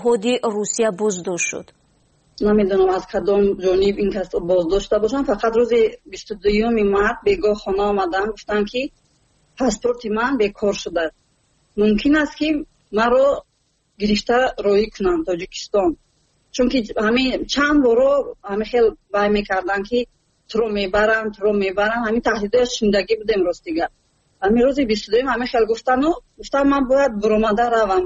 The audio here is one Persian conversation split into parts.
نهادی روسیه بازداشت شد؟ نمیدونم از کدام جانب این کس بازداشته باشن. فقط روز 22 مارس بگاه خانه آمدن گفتن که پاسپورت من بیکار شده، ممکن است که مرا گرفته روی کنن تاجیکستان. چون که همین چند بارو همین خیلی وای میکردن که تو رو میبرن همین تهدیدات شنیدگی بودیم راستیگه. همین روز 22 همین خیلی گفتن من باید برآمده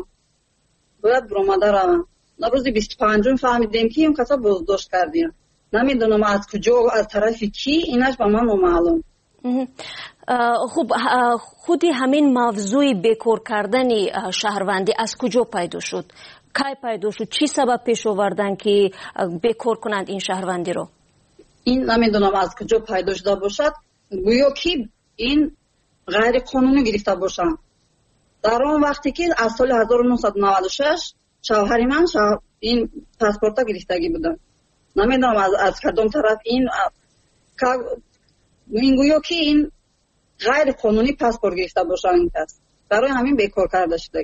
روم. روز 25 فهمیدیم که این کسا بازداشت کردیم. نمیدونم از کجا از طرف کی، اینش به من معلوم. خب خودی همین موضوع بیکار کردن شهروندی از کجا پیدا شد؟ کی پیدا شد؟ چی سبب پیش آوردن که بیکار کنند این شهروندی رو؟ این نمیدونم از کجا پیدا شده باشد، گویا که این غیر قانونی گرفته باشن. در اون وقتی که از سال 1996 شوهر من این پاسپورت گرفتگی بودن. نمیدونم از کدام طرف این گویا که این غیر قانونی پاسپورت گرفته باشن این کس، برای همین بیکار کرده شده.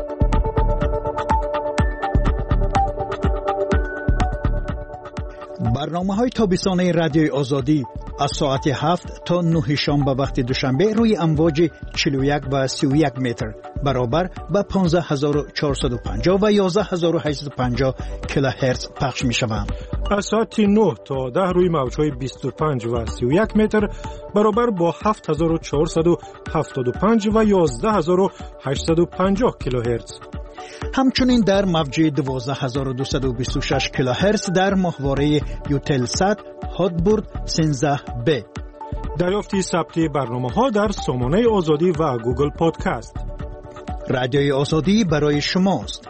برنامه‌های تابستانه رادیوی آزادی از ساعت 7 تا 9 شام به وقت دوشنبه روی امواج 41 و 31 متر برابر با 15450 و 11850 کیلوهرتز پخش می شوند. از ساعت 9 تا 10 روی موج‌های 25 و 31 متر برابر با 7475 و 11850 کیلوهرتز. همچنین در موج 12226 کیلوهرتز در ماهواره یوتلسات هاتبورد 13B. دریافت ثبت برنامه‌ها در سامانه آزادی و گوگل پادکست. رادیوی آزادی برای شماست.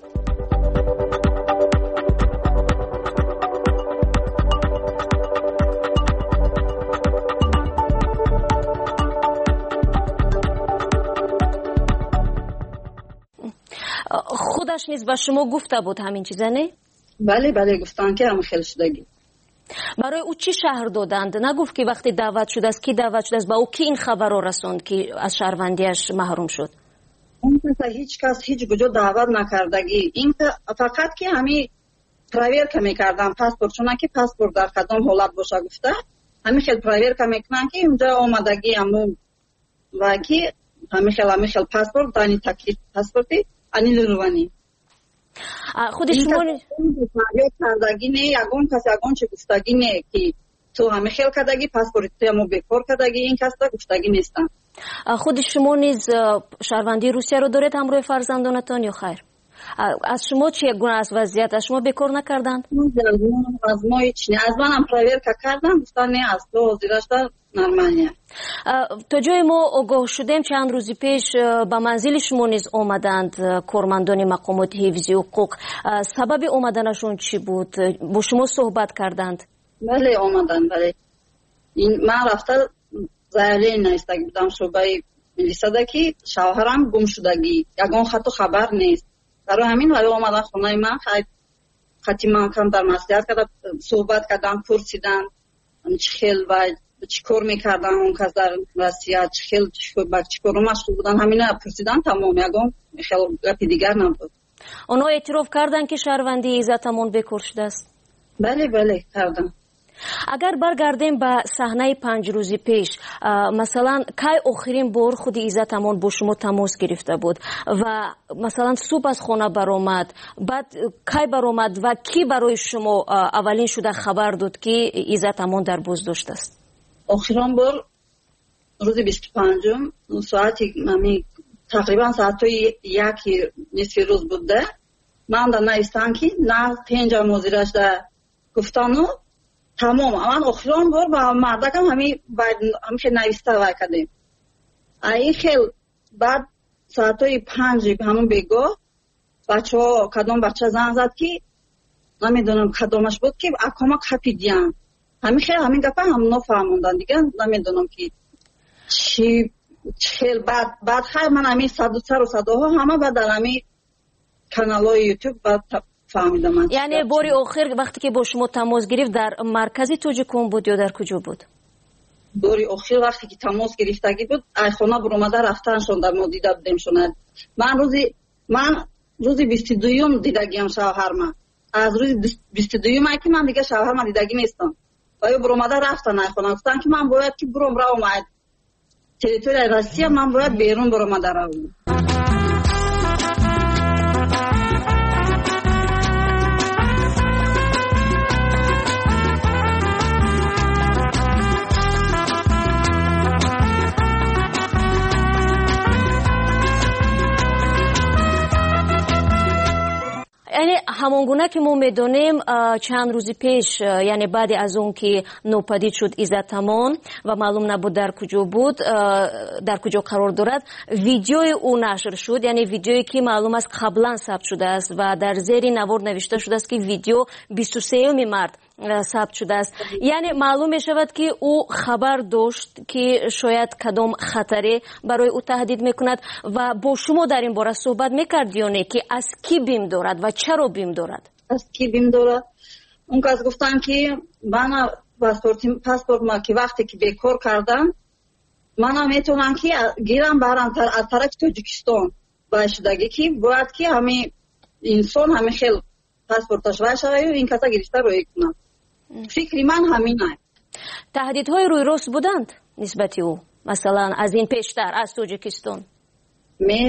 خودش نیز به شما گفته بود همین چیزا نه؟ بله گفتن که همه خیلی شدگی. برای او چی شهر دادند؟ نگفت که وقتی دعوت شده است کی دعوت شده است، با او کی این خبر رو رسوند که از شهروندیش محروم شد؟ اون هیچ کس هیچ کجا دعوت نکردگی. این فقط که همین پرایر که میکردن پاسپورت، چون که پاسپورت در کدام حالت باشه گفته همین خیلی پرایر که میکنن که اونجا آمدگی همون و که همین خیلی پاسپورت دانی تکلیف پاسپورتی انیل روانی خود شما کردگی نه یگون کسی یگون چه گفتگی نه که تو همه خیل کردگی پاسپورت همو بیکار کردگی این کس دا گفتگی نیستن. خود شما نیز شهروندی روسیه رو دارید همراه فرزندانتان یا خیر؟ از شما چه گونه از وضعیت؟ از شما بیکار نکردند؟ از ما هیچ نه. از منم پرایر که کردم گفتن نه از تو زیرش در نرمانیه. تا جای ما آگاه شدیم چند روزی پیش به منزل شما نیز آمدند کارمندان مقامات حفظی حقوق. سبب آمدنشون چی بود؟ با شما صحبت کردند؟ بله آمدند. بله من رفته زایلی نیستگی بودم شعبه ملیسه که شوهرم گم شدگی یگان خط و خبر نیست. برای همین ولی آمدن خونه من خطی من کم در مسئولیت کردم، صحبت کردم، پرسیدن چه خیل و چی کار میکردن اون کس در وسیعت چه خیل چی کار مشغول بودن همینه پرسیدن. تمام یگان خیلی گپی دیگر نبود. اونا اعتراف کردن که شهروندی عزتمون بیکار شده است؟ بله کردن. اگر برگردیم به صحنه 5 روزی پیش، مثلا کی آخرین بار خود عزتمون با شما تماس گرفته بود و مثلا صبح از خانه برآمد، بعد کی برآمد و کی برای شما اولین شده خبر داد که عزتمون در بازداشت است؟ آخرین بار روز 25 ساعتی تقریبا ساعت 1 نصف روز بوده. من در نیستم که نه 5 مزیرش در گفتانو تمام من آخرین بار با مردکم همین نویسته کردیم. این خیلی بعد ساعت 5 همون بگاه بچه ها کدام بچه زنگ زد که نمیدونم کدامش بود که اکاما کپیدیم. همین خیلی همین گفت هم نفهموندن دیگه نمیدونم که چی خیلی بعد خیلی من همین صداها همه بعد در همین کانال های یوتیوب بعد فهمیدم. یعنی باری آخر وقتی که با شما تماس گرفت در مرکزی توجیکون بود یا در کجا بود؟ باری آخر وقتی که تماس گرفتگی بود ای خانه برآمده رفتنشون در ما دیده بودیم شوند. من روز 22 دیدگیم شوهر من. از روز 22 که من دیگه شوهر من دیدگی نیستم. آیا برآمده رفتن خونه گفتن که من باید که برم را اومد تریتوری روسیه، من باید بیرون برآمده روم. یعنی همون گونه که ما میدونیم چند روز پیش، یعنی بعد از اون که نوپدید شد عزت امان و معلوم نبود در کجا بود، در کجا قرار دارد، ویدیوی او نشر شد، یعنی ویدیویی که معلوم است قبلا ثبت شده است و در زیر نوار نوشته شده است که ویدیو 23 مارس ثبت شده است. یعنی معلوم می شود که او خبر داشت که شاید کدام خطری برای او تهدید میکند و با شما در این باره صحبت میکرد یا نه که از کی بیم دارد و چرا بیم دارد؟ از کی بیم دارد؟ اون کس گفتن که من پاسپورت ما که وقتی که بیکار کردم من میتونم که گیرم برم از طرف تاجیکستان باشدگی که باید که همین انسان همین خیلی پاسپورتش وایشه و این کسا گرفته روی کنم. فکری من همینه. تهدیدهای روی راست بودند نسبت او؟ مثلا از این پیشتر از تاجیکستان می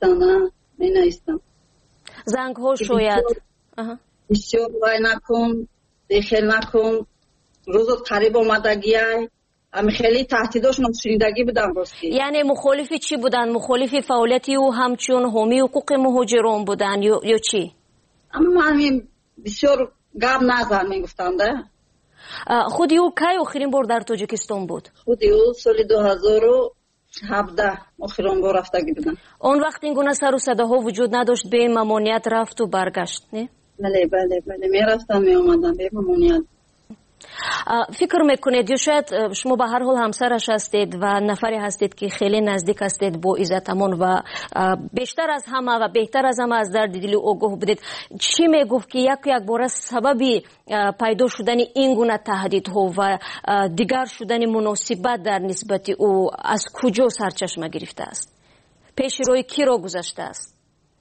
نویستم زنگ ها شاید بسیار وای نکن دخل نکن روزت قریب آمدگی های همه خیلی تهدیداش شنیدگی بودن راستی. یعنی مخالفی چی بودن؟ مخالفی فعالیتی او همچون حامی حقوق مهاجران بودن یا چی؟ اما همین بسیار گپ نزن میگفتن ده. خودی او کی آخرین بار در تاجیکستان بود؟ خودی او سال 2017 آخرین بار رفتگی بودن. اون وقت این گونه سر و صداها وجود نداشت، به ممانعت رفت و برگشت نه؟ بله می رفتم می اومدم به ممانعت. فکر میکنید یا شاید شما به هر حال همسرش هستید و نفری هستید که خیلی نزدیک هستید با عزت امان و بیشتر از همه و بهتر از همه از درد دل آگاه بودید، چی میگفت که یک بار سببی پیدا شدن این گونه تهدیدها و دیگر شدن مناسبت در نسبت او از کجا سرچشمه گرفته است؟ پیش روی کی را گذاشته است؟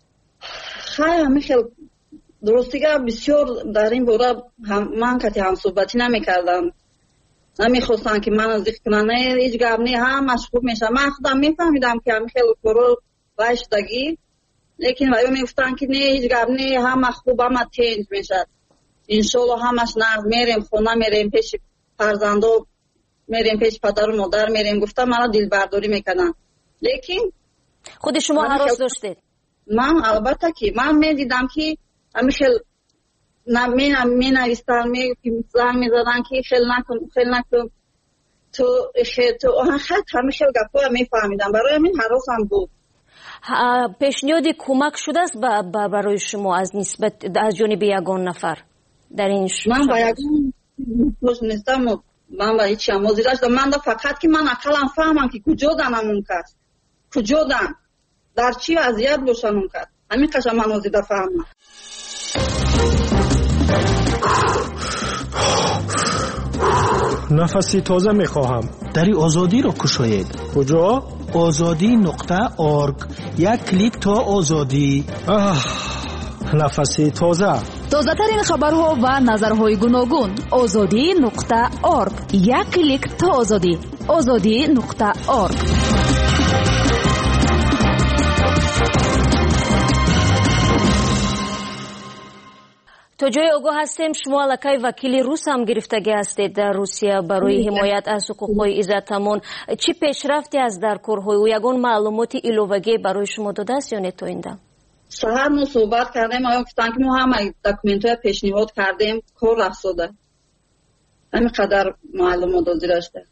خیلی درستیگه بسیار در این باره من کتی هم صحبتی نمی کردم، نمیخواستم که من از کنانه هیچ گرمی هم مشغول میشم. من خودم میفهمیدم که هم خیلی کرو بایشتگی، لیکن وایو میگفتن که نه هیچ گرمی هم خوب هم تنج میشد، انشالله همش نرد میریم خونه، میریم پیش فرزندو، میریم پیش پدر و مادر میریم. گفتم مرا دل برداری میکنن، لیکن خود شما حراس داشتید؟ من البته که من میدیدم که همیشه می نویستن زنگ می زدن که خیلی نکن تو خط همیشه گفت می فهمیدم، برای من حراسم بود. پیشنهادی کمک شده است برای شما از جانب یگان نفر در این من با یگان نیستم، من با هیچی هم موزیده شدم. من فقط که من اقلم فهمم که کجا دنم اون کس کجا دن در چی وضعیت باشن اون کس، همین قشم من موزیده فهمم. نفسی تازه میخواهم. دری آزادی رو کشاید. کجا؟ azadi.org. یک کلیک تا آزادی. نفسی تازه. تازه ترین خبرها و نظرهای گوناگون. azadi.org. یک کلیک تا آزادی. azadi.org. تا جای آگاه هستیم شما علاقه وکیل روس هم گرفتگی هستید در روسیه برای حمایت از حقوق‌های عزت امان. چی پیشرفتی از در کارهای او؟ یگان معلوماتی ایلوگی برای شما داده است یا نه تا اینجا؟ سهر ما صحبت کردیم، آیا گفتن که ما هم داکومنت‌های پیشنهاد کردیم، کار رفته. همین قدر معلومات داشته.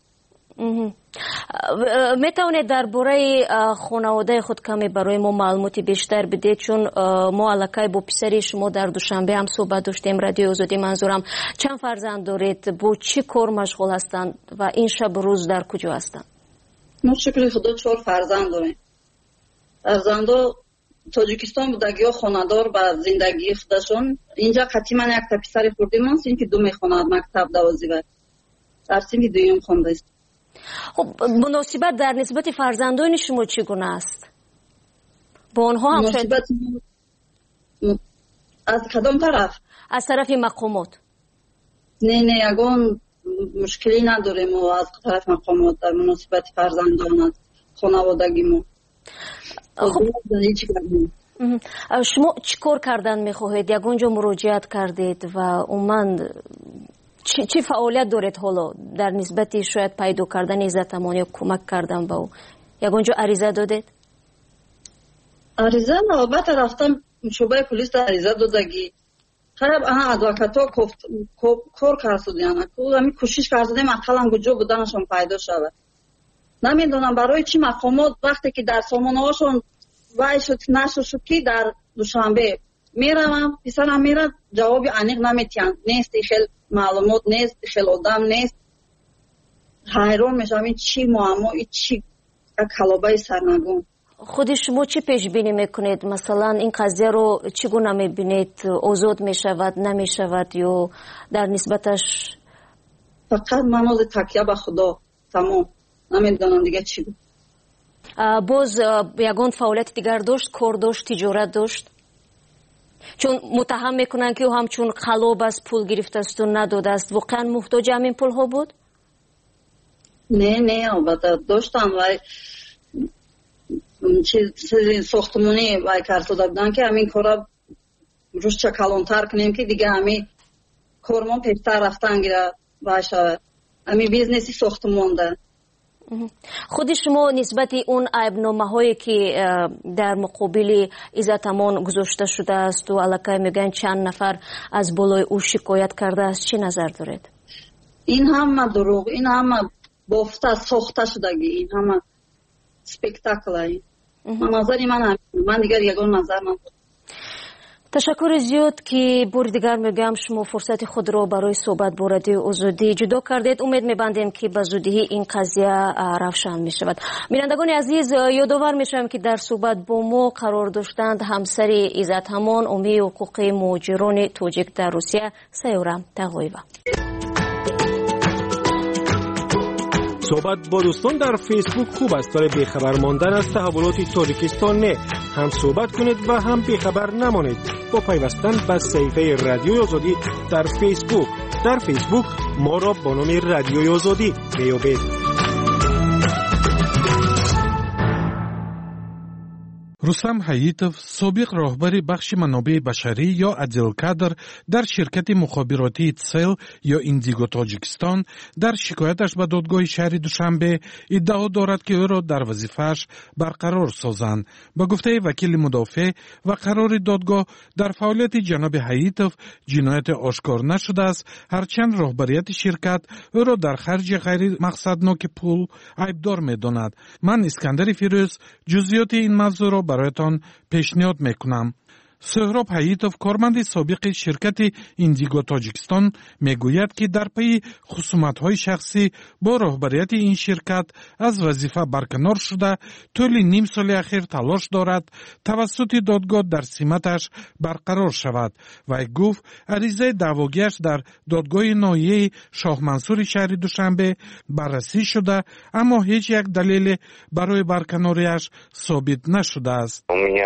میتونید درباره خانواده خود کمی برای ما معلوماتی بیشتر بدید؟ چون ما علاقه با پسری شما در دوشنبه هم صحبت داشتیم، رادیو آزادی. منظورم چند فرزند دارید، با چی کار مشغول هستند و این شب روز در کجا هستند؟ ما شکر خدا 4 فرزند داریم. فرزندا تاجیکستان بودگی ها خانه‌دار با زندگی خودشون. اینجا قطعی من یک تا پسر خوردیم هست، این که 2 میخواند مکتب 12 در سین که 2 خونده است. خب مناسبت در نسبت فرزندان شما چگونه است؟ با آنها هم از کدام طرف؟ از طرف مقامات. نه یگان مشکلی نداریم و از طرف مقامات در مناسبت فرزندان خانوادگی ما. شما چیکار کردن میخواهید؟ یگانجا مراجعت کردید و عموما چی فعالیت دارید حالا در نسبت شاید پیدا کردن عزتمان یا کمک کردن به او؟ یگانجا عریضه دادید؟ عریضه البته رفتم شعبه پلیس عریضه دادگی خراب ادوکاتا کار کردن همین کوشش کردیم اقلا کجا بودنشون پیدا شود. نمیدونم برای چی مقامات وقتی که در سامانه‌هاشون وای شد نشد که در دوشنبه میرم پسرم میره جواب عمیق نمیتین نیست، خیلی معلومات نیست، خیلی آدم نیست. حیران میشم این چی معما، این چی کلابه سرنگون. خود شما چی پیش بینی میکنید؟ مثلا این قضیه رو چگونه میبینید؟ آزاد میشود نمیشود یا در نسبتش؟ فقط منوز تکیه به خدا تمام. نمیدونم دیگه چی بود. باز یگان فعالیت دیگر داشت؟ کار داشت؟ تجارت داشت؟ چون متهم میکنن که او همچون خلاب از پول گرفته است و نداده است. واقعا محتاج همین پول ها بود؟ نه البته داشتم ولی چیزی ساختمانی وای کرده بودن که همین کارا روش چه کلانتر کنیم که دیگه همین کارمون پیشتر رفتن گیره باشه. همین بیزنسی ساختمان ده. خود شما نسبت اون عیبنامه هایی که در مقابل عزتمان گذاشته شده است و علاقه میگن چند نفر از بالای او شکایت کرده است چی نظر دارید؟ این همه دروغ، این همه بافته ساخته شدگی، این همه سپیکتاکل. نظری من دیگر یگان نظر من بود. تشکر زیاد که بار دیگر میگم شما فرصت خود را برای صحبت با رادیو آزادی جدا کردید. امید میبندیم که به زودی این قضیه روشن میشود. بینندگان عزیز یادآور میشم که در صحبت با ما قرار داشتند همسر عزتمان امی حقوقی مهاجران تاجیک در روسیه سیورم تغویبه. صحبت با دوستان در فیسبوک خوب است، برای بیخبر ماندن از تحولات تاجیکستان نه. هم صحبت کنید و هم بیخبر نمانید با پیوستن به صفحه رادیوی آزادی در فیسبوک. در فیسبوک ما را با نام رادیوی آزادی بیابید. رستم حییتوف سابق راهبر بخش منابع بشری یا ادل کادر در شرکت مخابراتی تسل یا ایندیگو تاجیکستان در شکایتش به دادگاه شهر دوشنبه ادعا دارد که او را در وظیفه‌اش برقرار سازند. به گفته وکیل مدافع و قرار دادگاه در فعالیت جناب حییتوف جنایت آشکار نشده است، هرچند راهبریت شرکت او را در خرج غیر مقصدناک پول عیبدار می‌داند. من اسکندر فیروز جزئیات این موضوع را برایتان پیشنهاد میکنم. سهراب حییتوف کارمند سابق شرکت ایندیگو تاجیکستان میگوید که در پی خصومت‌های شخصی با راهبریت این شرکت از وظیفه برکنار شده طول نیم سال اخیر تلاش دارد توسط دادگاه در سمتش برقرار شود و گفت عریضه دعواگیش در دادگاه ناحیه شاه منصور شهر دوشنبه بررسی شده اما هیچ یک دلیل برای برکناریش ثابت نشده است.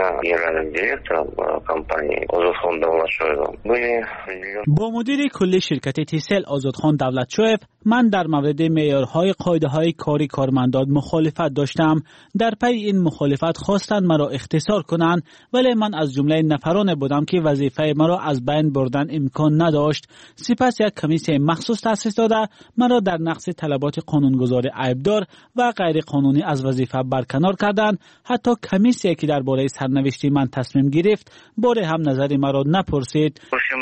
با مدیر کل شرکت تیسل آزادخان دولتشویف من در مورد معیارهای قاعده‌های کاری کارمندان مخالفت داشتم. در پی این مخالفت خواستند مرا اختصار کنند ولی من از جمله نفران بودم که وظیفه مرا از بین بردن امکان نداشت. سپس یک کمیسیون مخصوص تأسیس داده مرا در نقض طلبات قانونگذار عیبدار و غیر قانونی از وظیفه برکنار کردند. حتی کمیسیونی که درباره سرنوشت من تصمیم گرفت بار هم نظر مرا نپرسید.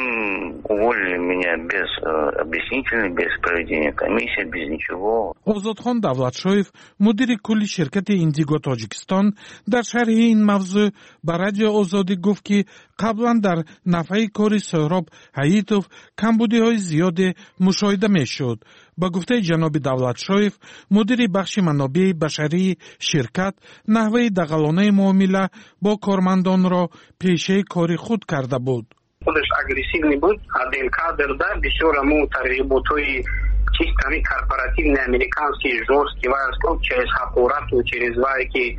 آزادخان دولتشویف مدیر کل شرکت ایندیگو تاجیکستان در شرح این موضوع به رادیو آزادی گفت که قبلا در نفع کار سهراب حییتوف کمبودی‌های زیاد مشاهده می‌شد. با گفته جناب دولتشویف مدیر بخش منابع بشری شرکت نحوه دغلانه معامله با کارمندان را پیشه کاری خود کرده بود. خودش اگریسیو بود. ادل کادر در بسیار مو ترغیباتوی چیستانی کارپوراتивні американські жорсткі військові через حقارت و через وای که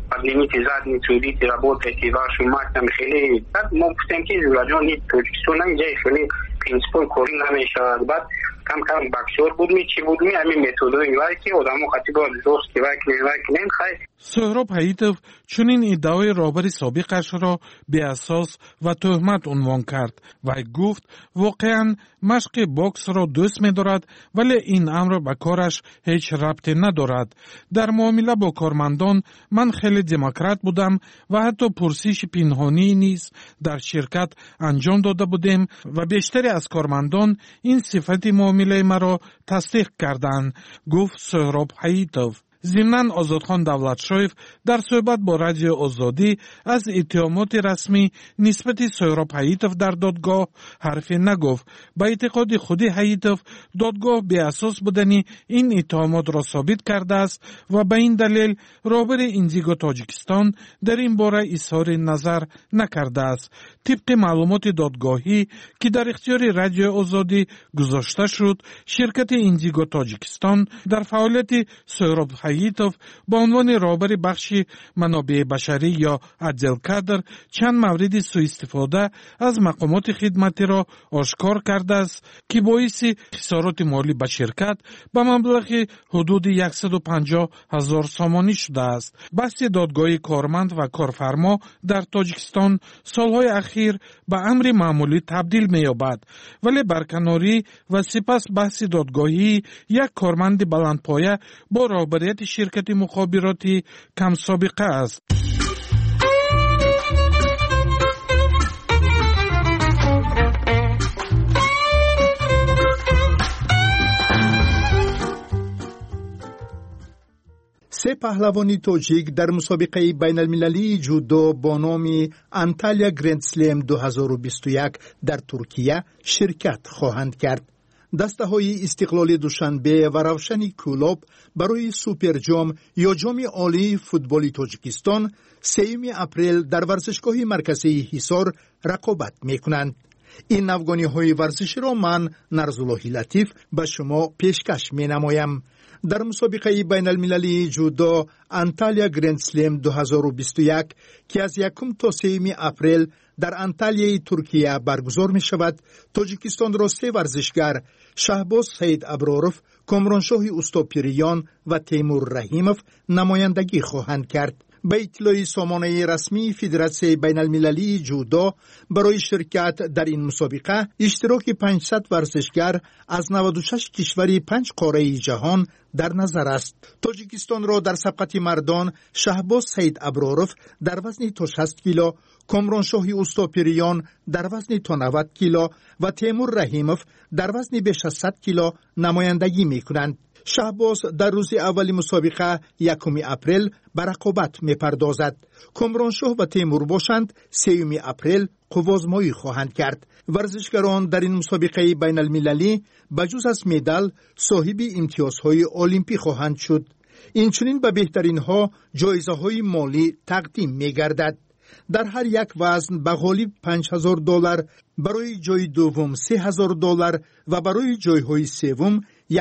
под лимит задний цудит работает и вашу мать там خیلی بعد ما گفتیم که زولاجان تاجیکستان اینجا خیلی پرینسیپل کاری نمیشه بعد کم کم بکسور بودمی چی بودمی همین متدای وای که آدمو خاطی با دوست که وای نمیخواد. سهراب حییتов چنین ادعای رهبر سابقش را بی اساس و تهمت عنوان کرد و گفت واقعا مشق باکس را دوست می‌دارد ولی این امر به کارش هیچ ربطی ندارد. در معامله با کارمندان من خیلی دموکرات بودم و حتی پرسش پنهانی نیز در شرکت انجام داده بودیم و بیشتری از کارمندان این صفت معامله مرا تصدیق کردند، گفت سهراب حییتов. ضمناً آزادخان دولتشویف در صحبت با رادیو آزادی از اتهامات رسمی نسبت سهراب حییتов در دادگاه حرفی نگفت. با اعتقاد خود حییتов دادگاه بی اساس بودن این اتهامات را ثابت کرده است و به این دلیل رهبر ایندیگو تاجیکستان در این باره اظهار نظر نکرده است. طبق معلومات دادگاهی که در اختیار رادیو آزادی گذاشته شد، شرکت ایندیگو تاجیکستان در فعالیت سهراب حییتov با عنوان رهبر بخش منابع بشری یا عدالکادر چند مورد سوء استفاده از مقامات خدمتی را آشکار کرده است که باعث خسارات مالی به شرکت به مبلغ حدود 150,000 سامانی شده است. بحث دادگاه کارمند و کارفرما در تاجیکستان سالهای اخیر به امر معمولی تبدیل می‌یابد، ولی برکناری و سپس بحث دادگاهی یک کارمند بلندپایه با رهبریت شرکت مخابراتی کم سابقه است. سه پهلوانی تاجیک در مسابقه بین المللی جودو با نام انتالیا گرند سلم 2021 در ترکیه شرکت خواهند کرد. دسته های استقلال دوشنبه و روشن کلوب برای سوپر جام یا جام عالی فوتبال تاجیکستان 3 اپریل در ورزشگاه مرکزی حصار رقابت میکنند. این افغانی های ورزشی را من نرزاللهی لطیف به شما پیشکش می نمایم. در مسابقه بین المللی جودو انتالیا گرند سلم 2021 که از 1 تا 3 اپریل در انتالیای ترکیه برگزار می شود، تاجیکستان را 3 ورزشگر شهباز سید ابراروف، کامرانشاه اوستاپیریان و تیمور رحیموف نمایندگی خواهند کرد. به اطلاع سامانه رسمی فدراسیون بین المللی جودو برای شرکت در این مسابقه اشتراک 500 ورزشگر از 96 کشور 5 قاره جهان در نظر است. تاجیکستان را در سبقت مردان شهباز سید ابراروف در وزن تا 60 کیلو، کامرانشاه اوستاپیریان در وزن تا 90 کیلو و تیمور رحیموف در وزن بیش از 100 کیلو نمایندگی می‌کنند. شهباز در روز اول مسابقه 1 اپریل به رقابت می‌پردازد. کامرانشاه و تیمور باشند 3 اپریل قوازمایی خواهند کرد. ورزشگران در این مسابقه بین المللی بجز از مدال صاحب امتیازهای المپی خواهند شد. اینچنین به بهترین ها جایزه های مالی تقدیم می‌گردد. در هر یک وزن به غالب $5,000، برای جای دوم $3,000 و برای جایهای سوم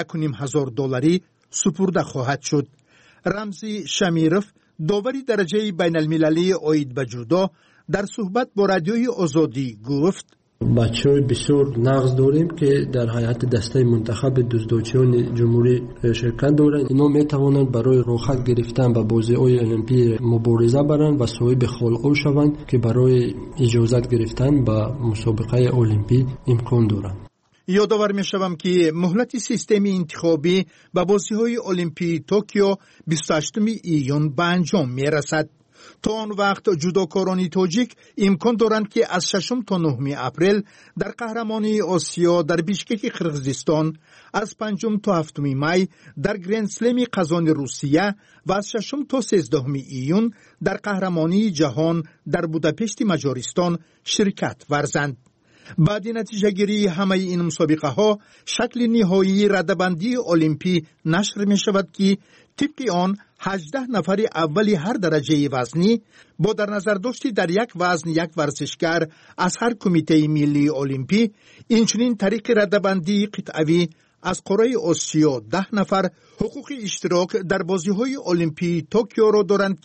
$1,500 سپرده خواهد شد. رمزی شمیروف، داوری درجه بین المللی عاید به جودو، در صحبت با رادیوی آزادی گفت: بچه‌های بسیار نقص داریم که در هیئت دسته منتخب دزدوچیان جمهوری شرکت دارند. اینا میتوانند برای رخصت گرفتن به بازی‌های المپی مبارزه برند و صاحب خلق شوند که برای اجازت گرفتن به مسابقه المپی امکان دارند. یادآور می‌شوم که مهلت سیستم انتخابی به بازی‌های المپی توکیو 28 ایون به انجام می‌رسد. تا آن وقت جودوکاران تاجیک امکان دارند که از 6 تا 9 اپریل در قهرمانی آسیا در بیشکک قرقیزستان، از 5 تا 7 می در گرند سلم قزان روسیه و از 6 تا 13 ایون در قهرمانی جهان در بوداپشت مجارستان شرکت ورزند. بعد نتیجه گیری همه این مسابقه ها شکل نهایی رده‌بندی المپی نشر می شود که طبق آن 18 نفر اولی هر درجه وزنی با در نظر داشتی در یک وزن یک ورزشگر از هر کمیته ملی المپی، اینچنین طریق رده‌بندی قطعوی از قاره آسیا 10 نفر حقوق اشتراک در بازی‌های المپی توکیو را دارند که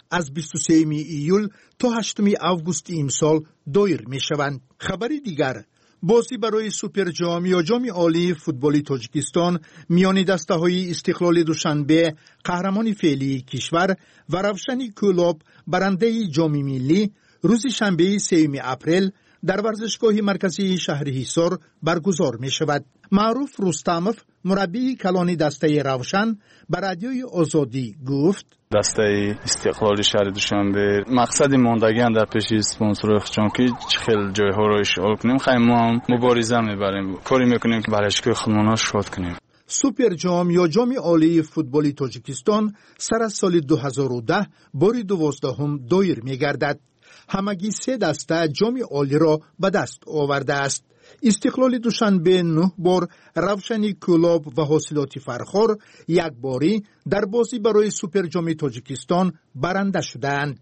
از 23 ایول تا 8 آگوست امسال دایر می شوند. خبری دیگر، بازی برای سوپر جام یا جام عالی فوتبالی تاجیکستان میان دسته‌های استقلال دوشنبه قهرمان فعلی کشور و روشن کلوب برنده جام ملی روز شنبه 3 اپریل در ورزشگاه مرکزی شهر حصار برگزار می شود. معروف رستمов مربی کلان دسته روشن به رادیوی آزادی گفت دسته استقلال شهر دوشنبه مقصد ماندگی در پیش اسپانسر چون که خیلی جای‌ها رو اشغال کنیم، خیلی ما هم مبارزه می‌بریم، کاری می‌کنیم که برای خودمون شاد کنیم. سوپر جام یا جام عالی فوتبالی تاجیکستان سر از سال 2010 بار 12 دایر می‌گردد. همگی 3 دسته جام عالی را به دست آورده است. استقلال دوشنبه 9 بار، روشنی کلوب و حاصلات فرخار یک باری در بازی برای سوپر جام تاجیکستان برنده شدند.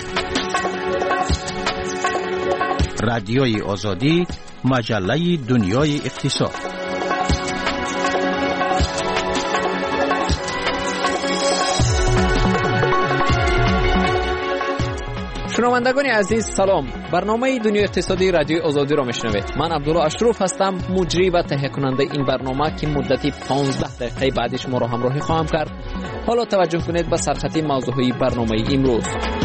رادیوی آزادی، مجله دنیای اقتصاد. شنوندگان عزیز سلام، برنامه دنیای اقتصادی رادیوی آزادی را میشنوید. من عبدالله اشرف هستم، مجری و تهیه کننده این برنامه که مدتی 15 دقیقه بعدش ما را همراهی خواهم کرد. حالا توجه کنید به سرخط موضوعی برنامه امروز.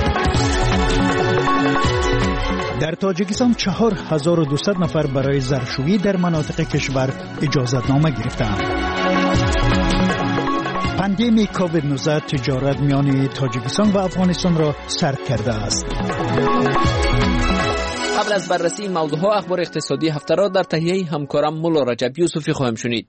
در تاجیکستان 4200 نفر برای ظرفشویی در مناطق کشور اجازتنامه گرفتند. پاندمی کووید 19 تجارت میان تاجیکستان و افغانستان را سرد کرده است. قبل از بررسی این موضوعها اخبار اقتصادی هفته را در تهیه همکارم مولا رجب یوسفی خواهیم شنید.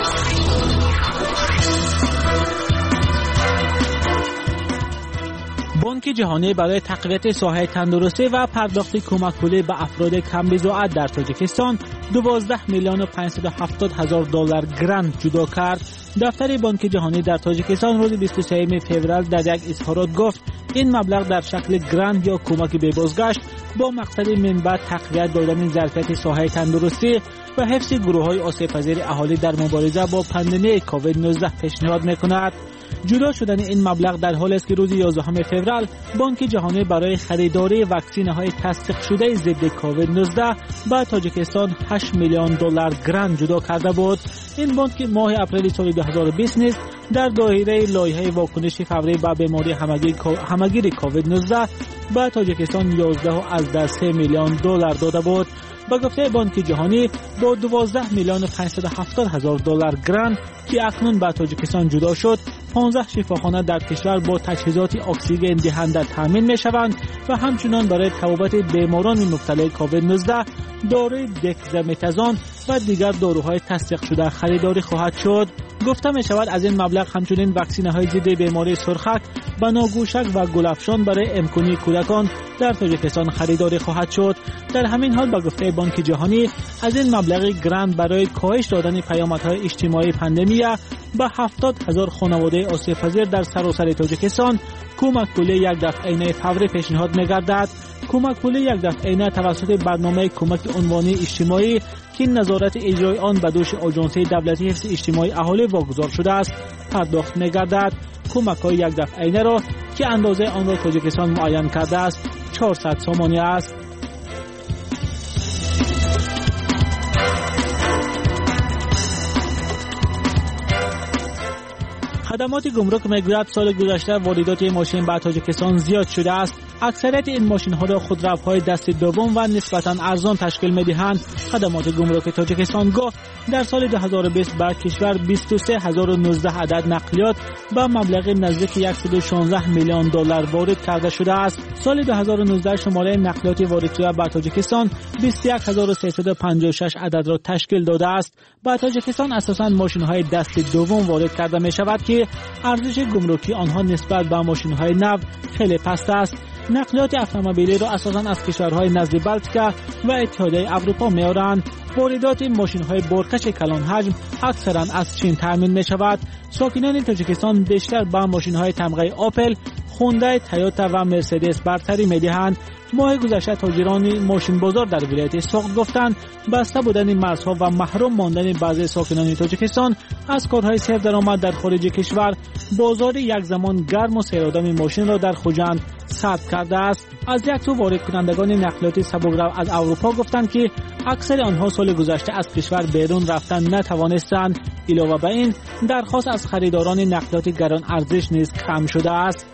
بانک جهانی برای تقویت ساحه تندرستی و پرداخت کمک پولی به افراد کم بضاعت در تاجیکستان 12 میلیون و 570 هزار دلار گرانت جدا کرد. دفتر بانک جهانی در تاجیکستان روز 23 فوریه در یک اظهارات گفت این مبلغ در شکل گرانت یا کمک به بازگشت با مقصد منبع تقویت دادن ظرفیت ساحه تندرستی و حفظ گروه‌های آسیب‌پذیر اهالی در مبارزه با پاندمی کووید 19 پیشنهاد می‌کند. جدا شدن این مبلغ در حالی است که روز 11 فوریه بانک جهانی برای خریداری واکسین‌های تصدیق شده ضد کووید 19 به تاجیکستان 8 میلیون دلار گرانت جدا کرده بود. این بانک ماه اپریل سال 2020 نیز در دایره لایحه واکنش فوری به بیماری همگیر کووید 19 به تاجیکستان 11.3 میلیون دلار داده بود. با گفته بانک جهانی با 12 میلیون و 570 هزار دلار گرانت که اکنون به تاجیکستان جدا شد، 15 شفاخانه در کشور با تجهیزات اکسیژن دهنده تامین می شوند و همچنان برای طبابت بیماران مبتلا کووید 19 داروی دکزامتازون و دیگر داروهای تصدیق شده خریداری خواهد شد. گفته می شود از این مبلغ همچنین واکسینه های ضد بیماری سرخک، بناگوشک و گلافشان برای امکانی کودکان در تاجیکستان خریداری خواهد شد. در همین حال با گفته بانک جهانی از این مبلغ گرانت برای کاهش دادن پیامدهای اجتماعی پاندمی به 70,000 خانواده آسیب‌پذیر در سراسر تاجیکستان کمک پولی یک دفعه‌ینه فوری پیشنهاد می‌گردد. کمک پولی یک دفعه‌ینه توسط برنامه کمک عنوانی اجتماعی که نظارت اجرای آن به دوش آژانس دولتی حفظ اجتماعی اهالی واگذار شده است پرداخت می‌گردد. کمک‌های یک دفعه‌ینه را که اندازه آن را تاجیکستان معین کرده است 400 سومانی است. خدمات گمرک میگوید سال گذشته واردات ماشین به تاجیکستان زیاد شده است. اکثریت این ماشین‌ها را خودروهای دست دوم و نسبتاً ارزان تشکیل می‌دهند. خدمات گمرک تاجیکستان گفت در سال 2020 به کشور 23019 عدد نقلیات به مبلغ نزدیک 116 میلیون دلار وارد کرده شده است. سال 2019 شماره نقلیات وارد شده به تاجیکستان 21356 عدد را تشکیل داده است. به تاجیکستان اساساً ماشین‌های دست دوم وارد کرده می‌شود که ارزش گمرکی آنها نسبت به ماشین‌های نو خیلی پست است. نقلیات اتومبیلی را اساساً از کشورهای نزد بلژیک و اتحادیه اروپا می‌آورند. واردات ماشین‌های بارکش کلان حجم اکثراً از چین تامین می‌شود. ساکنان تاجیکستان بیشتر با ماشین‌های تمغه آپل، هوندای، تویوتا و مرسدس برتری می‌دهند. ماه گذشته تاجران ماشین بازار در ولایت سوخت گفتند بسته بودن مرزها و محروم ماندن بعضی ساکنان تاجیکستان از کارهای صرف درآمد در خارج کشور بازار یک زمان گرم و سیرآدم ماشین را در خوجند ثبت کرده است. از یک تو وارد کنندگان نقلیات سبک‌رو از اروپا گفتند که اکثر آنها سال گذشته از کشور بیرون رفتن نتوانستند. علاوه بر این درخواست از خریداران نقلیات گران ارزش نیز کم شده است.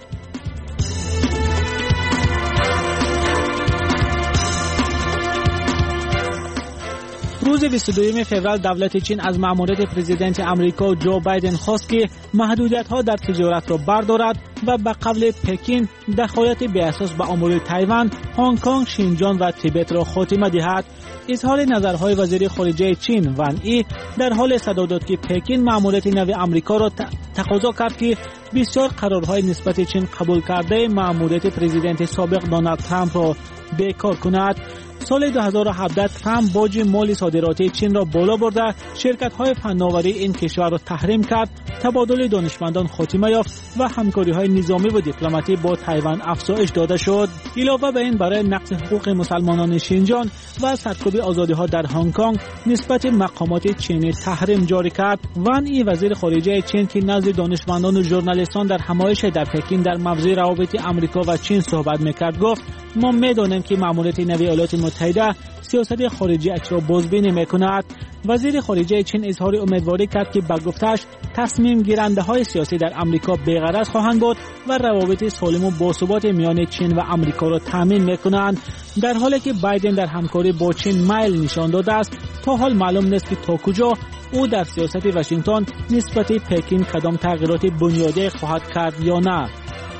روز 22 فوریه دولت چین از مأموریت پرزیدنت امریکا جو بایدن خواست که محدودیت‌ها در تجارت را بردارد و به قبل پکین دخالت بی اساس به امور تایوان، هنگ کنگ، شینجان و تیبت را خاتمه دهد. اظهار نظرهای وزیر خارجه چین وان ای در حال صدا داد که پکین مأموریت نو امریکا را تقاضا کرد که بسیار قرارهای نسبت چین قبول کرده مأموریت پرزیدنت سابق دونالد ترامپ را بیکار کند. سال 2017 ترامپ باج مالی صادراتی چین را بالا برده، شرکت‌های فناوری این کشور را تحریم کرد، تبادل دانشمندان خاتمه یافت و همکاری‌های نظامی و دیپلماتی با تایوان افزایش داده شد. علاوه بر این برای نقض حقوق مسلمانان شینجان و سرکوب آزادی‌ها در هنگ کنگ نسبت مقامات چینی تحریم جاری کرد. وان ای وزیر خارجه چین که نزد دانشمندان و ژورنالیستان در همایش در پکین در موضوع روابط آمریکا و چین صحبت می‌کرد گفت ما می‌دانیم که مأموریت نو ایالات متحده سیاست خارجی اش را بازبینی می‌کند. وزیر خارجه چین اظهار امیدواری کرد که به گفته‌اش تصمیم گیرنده‌های سیاسی در آمریکا بی‌غرض خواهند بود و روابط سالم و باثبات میان چین و آمریکا را تضمین می‌کنند. در حالی که بایدن در همکاری با چین میل نشان داده است، تا حال معلوم نیست که تا کجا او در سیاست واشنگتن نسبت پکین کدام تغییرات بنیادی خواهد کرد یا نه.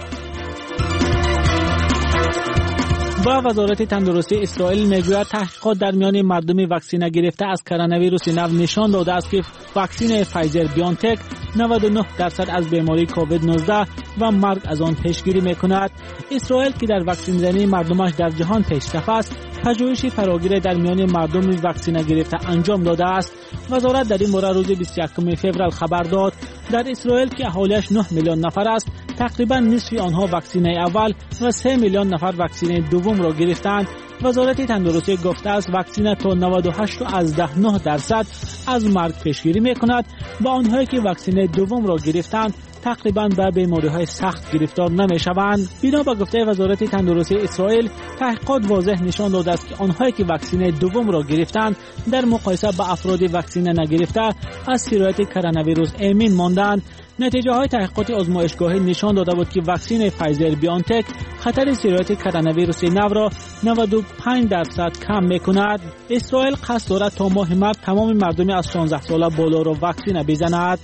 و وزارت تندرستی اسرائیل میگوید تحقیقات در میان مردم واکسینه گرفته از کرونا ویروس نو نشان داده است که واکسن فایزر بیانتک 99% از بیماری کووید 19 و مرگ از آن پیشگیری میکند. اسرائیل که در واکسن زنی مردمش در جهان پیشرفت است، پژوهش فراگیر در میان مردم واکسینه گرفته انجام داده است. وزارت در این باره روز 21 فوریه خبر داد در اسرائیل که اهالیش 9 میلیون نفر است، تقریبا نصف آنها واکسینه اول و 3 میلیون نفر واکسینه دوم را گرفتند. وزارت تندرستی گفته است واکسینه تا 98.9% از مرگ پیشگیری میکند و آنهایی که واکسینه دوم را گرفتند تقریبا به بیماری‌های سخت گرفتار نمی‌شوند. بنا به گفته وزارت تندرستی اسرائیل، تحقیقات واضح نشان داده است که آنهایی که واکسن دوم را گرفتند در مقایسه با افراد واکسن نگرفته از سرایت کرونا ویروس امین ماندند. نتیجه های تحقیقات آزمایشگاهی نشان داده بود که واکسن فایزر بیانتک خطر سرایت کرونا ویروس نو را 95% کم می‌کند. اسرائیل قصد دارد تا ماه مارس تمام مردم از 16 ساله بالا را واکسن بزند.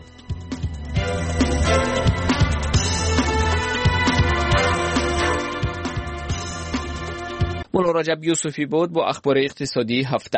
مولا رجب یوسفی بود با اخبار اقتصادی هفته.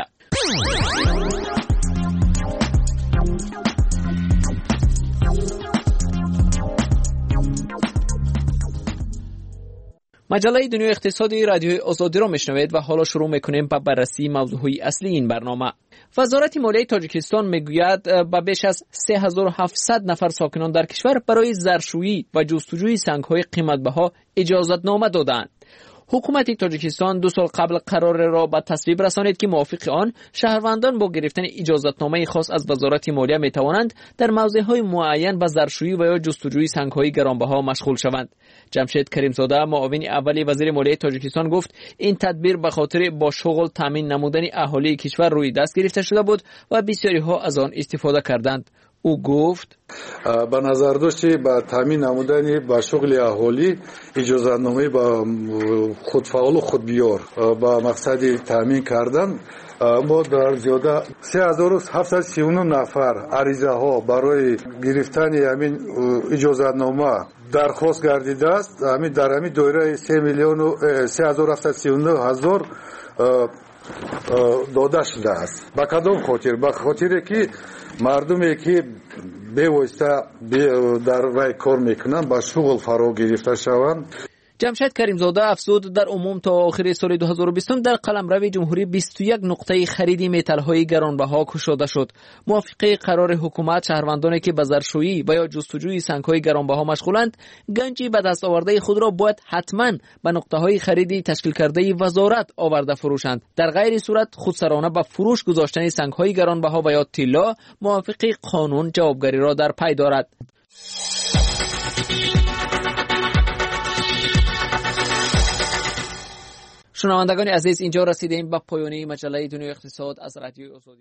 مجله دنیای اقتصادی رادیوی آزادی را میشنوید و حالا شروع میکنیم با بررسی موضوعی اصلی این برنامه. وزارت مالیه تاجیکستان میگوید به بیش از 3700 نفر ساکنان در کشور برای زرشویی و جستجوی سنگ‌های قیمت‌بها اجازتنامه دادند. حکومت تاجیکستان 2 سال قبل قرار را به تصویب رسانید که موافق آن شهروندان با گرفتن اجازتنامه خاص از وزارت مالیه می توانند در موضع‌های معین به زرشویی و یا جستجوی سنگ‌های گرانبها مشغول شوند. جمشید کریمزاده معاون اول وزیر مالیه تاجیکستان گفت این تدبیر به خاطر با شغل تامین نمودن اهالی کشور روی دست گرفته شده بود و بسیاری ها از آن استفاده کردند. او گفت به نظر داشت با تامین نمودن با شغل اهالی اجازتنامه با خودفعال و خودبیار با مقصد تامین کردن ما در زیاده 3739 نفر عریضه ها برای گرفتن همین اجازتنامه درخواست گردیده است. همین در همین دایره 3,739 هزار داده شده است. با کدام خاطر؟ به خاطر که مردمی که به واسطه در رای کار میکنن با شغل فرا گرفته شوند. جمشید کریمزاده افزود در عموم تا آخر سال 2020 در قلمرو جمهوری 21 نقطه خرید متال‌های گرانبها گشوده شد. موافق قرار حکومت شهروندانی که به زرشویی و یا جستجوی سنگ‌های گرانبها مشغولند گنجی به دست آورده خود را باید حتماً به نقطه‌های خریدی تشکیل کرده وزارت آورده فروشند. در غیر صورت خودسرانه به فروش گذاشتن سنگ‌های گرانبها و یا طلا موافق قانون جوابگری را در پی دارد. شنوندگان عزیز، اینجا رسیدیم به پایان مجله دنیای اقتصاد از رادیوی آزادی.